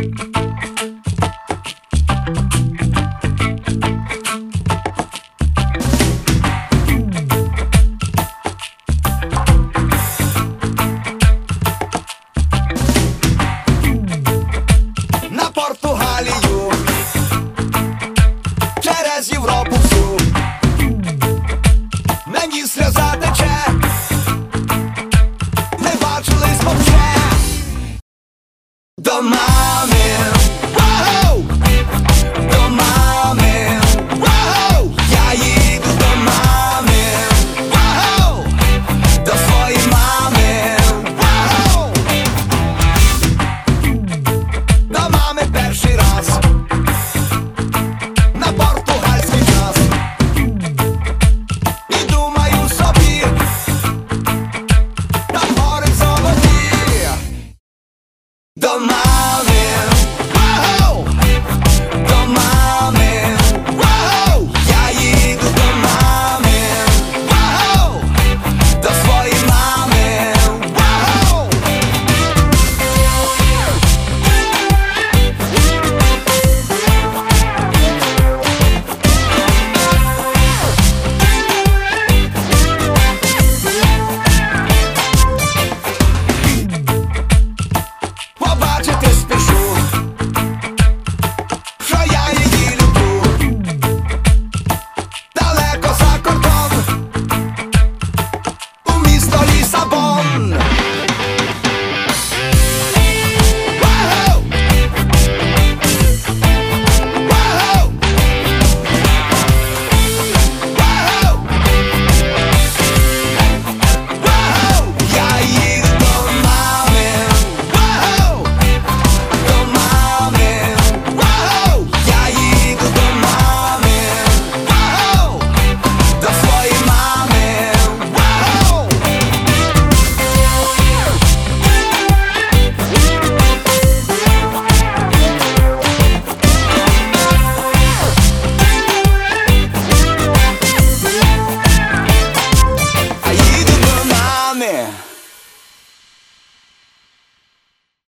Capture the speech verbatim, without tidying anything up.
На Португалію, через Європу всю, мені сльоза тече, не бачились мовче. До мами, воу, до мами, воу, я їду до мами, воу, до своєї мами, воу, до мами перший раз на португальський час. І думаю собі, там гори золоті. До мами.